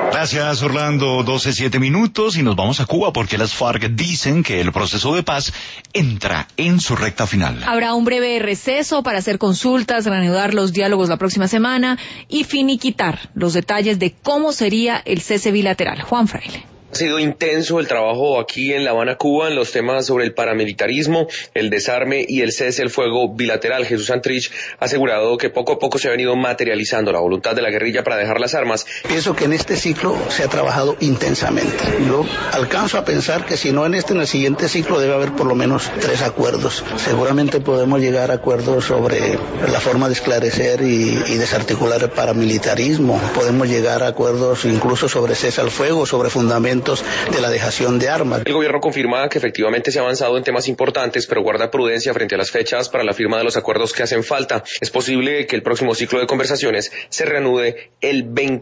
Gracias, Orlando. 12:07 y nos vamos a Cuba porque las FARC dicen que el proceso de paz entra en su recta final. Habrá un breve receso para hacer consultas, reanudar los diálogos la próxima semana y finiquitar los detalles de cómo sería el cese bilateral. Juan Fraile. Ha sido intenso el trabajo aquí en La Habana, Cuba, en los temas sobre el paramilitarismo, el desarme y el cese del fuego bilateral. Jesús Santrich ha asegurado que poco a poco se ha venido materializando la voluntad de la guerrilla para dejar las armas. Pienso que en este ciclo se ha trabajado intensamente. Yo alcanzo a pensar que si no en el siguiente ciclo debe haber por lo menos 3 acuerdos. Seguramente podemos llegar a acuerdos sobre la forma de esclarecer y desarticular el paramilitarismo. Podemos llegar a acuerdos incluso sobre cese al fuego, sobre fundamentos de la dejación de armas. El gobierno confirma que efectivamente se ha avanzado en temas importantes, pero guarda prudencia frente a las fechas para la firma de los acuerdos que hacen falta. Es posible que el próximo ciclo de conversaciones se reanude el 20